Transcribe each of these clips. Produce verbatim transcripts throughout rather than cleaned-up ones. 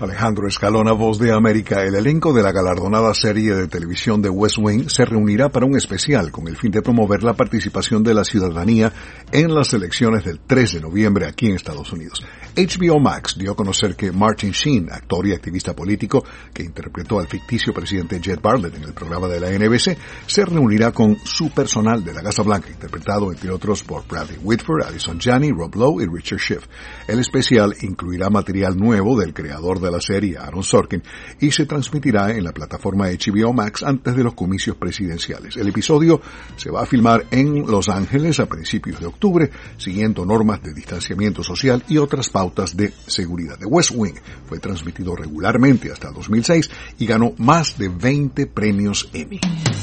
Alejandro Escalona, Voz de América. El elenco de la galardonada serie de televisión de West Wing se reunirá para un especial con el fin de promover la participación de la ciudadanía en las elecciones del tres de noviembre aquí en Estados Unidos. H B O Max dio a conocer que Martin Sheen, actor y activista político que interpretó al ficticio presidente Jed Bartlet en el programa de la N B C, se reunirá con su personal de la Casa Blanca, interpretado entre otros por Bradley Whitford, Allison Janney, Rob Lowe y Richard Schiff. El especial incluirá material nuevo del creador de la serie, Aaron Sorkin, y se transmitirá en la plataforma H B O Max antes de los comicios presidenciales. El episodio se va a filmar en Los Ángeles a principios de octubre, siguiendo normas de distanciamiento social y otras pautas de seguridad. The West Wing fue transmitido regularmente hasta dos mil seis y ganó más de veinte premios Emmy.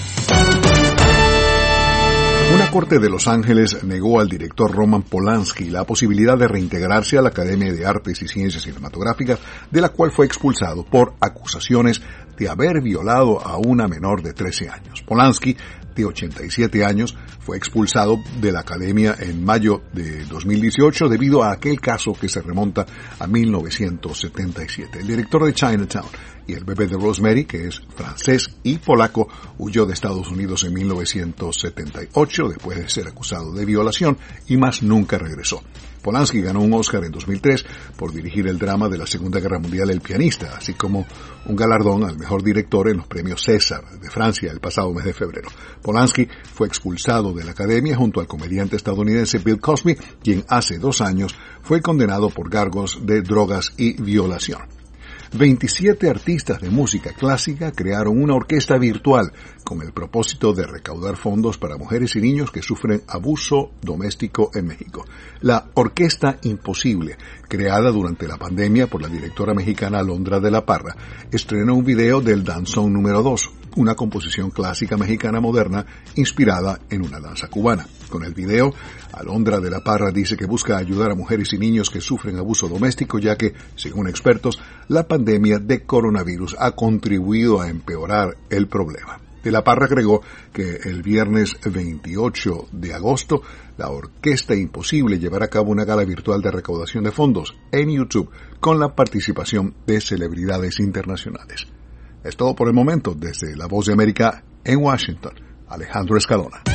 Una corte de Los Ángeles negó al director Roman Polanski la posibilidad de reintegrarse a la Academia de Artes y Ciencias Cinematográficas, de la cual fue expulsado por acusaciones de haber violado a una menor de trece años. Polanski, de ochenta y siete años, fue expulsado de la Academia en mayo de dos mil dieciocho debido a aquel caso que se remonta a mil novecientos setenta y siete. El director de Chinatown y El bebé de Rosemary, que es francés y polaco, huyó de Estados Unidos en mil novecientos setenta y ocho después de ser acusado de violación y más nunca regresó. Polanski ganó un Oscar en dos mil tres por dirigir el drama de la Segunda Guerra Mundial El pianista, así como un galardón al mejor director en los premios César de Francia el pasado mes de febrero. Polanski fue expulsado de la Academia junto al comediante estadounidense Bill Cosby, quien hace dos años fue condenado por cargos de drogas y violación. veintisiete artistas de música clásica crearon una orquesta virtual con el propósito de recaudar fondos para mujeres y niños que sufren abuso doméstico en México. La Orquesta Imposible, creada durante la pandemia por la directora mexicana Alondra de la Parra, estrenó un video del danzón número dos, una composición clásica mexicana moderna inspirada en una danza cubana. Con el video, Alondra de la Parra dice que busca ayudar a mujeres y niños que sufren abuso doméstico, ya que, según expertos, la pandemia de coronavirus ha contribuido a empeorar el problema. De la Parra agregó que el viernes veintiocho de agosto, la Orquesta Imposible llevará a cabo una gala virtual de recaudación de fondos en YouTube con la participación de celebridades internacionales. Es todo por el momento. Desde La Voz de América en Washington, Alejandro Escalona.